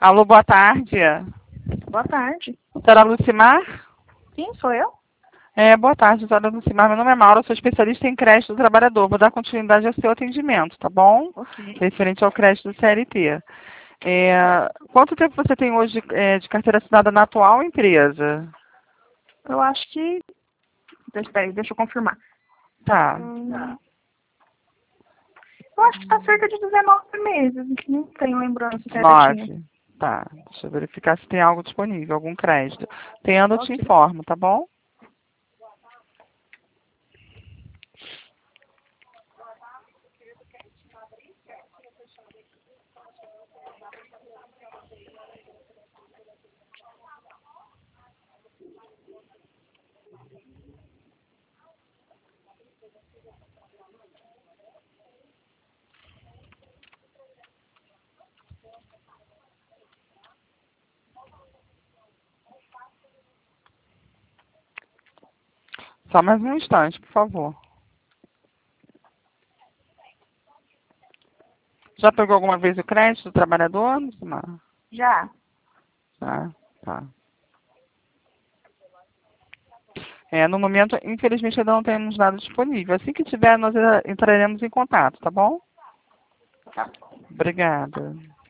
Alô, boa tarde. Boa tarde. Doutora Lucimar? Sim, sou eu? Boa tarde, doutora Lucimar. Meu nome é Maura, sou especialista em crédito do trabalhador. Vou dar continuidade ao seu atendimento, tá bom? Ok. Referente ao crédito do CLT. Quanto tempo você tem hoje de carteira assinada na atual empresa? Eu acho que... Espera aí, deixa eu confirmar. Tá. Eu acho que está cerca de 19 meses. Não tenho lembrança certinha. 9. Tá. Deixa eu verificar se tem algo disponível, algum crédito. Tendo, eu te Ok. informo, tá bom? Só mais um instante, por favor. Já pegou alguma vez o crédito do trabalhador, Lucimar? Já. Tá. No momento, infelizmente, ainda não temos nada disponível. Assim que tiver, nós entraremos em contato, tá bom? Tá. Obrigada.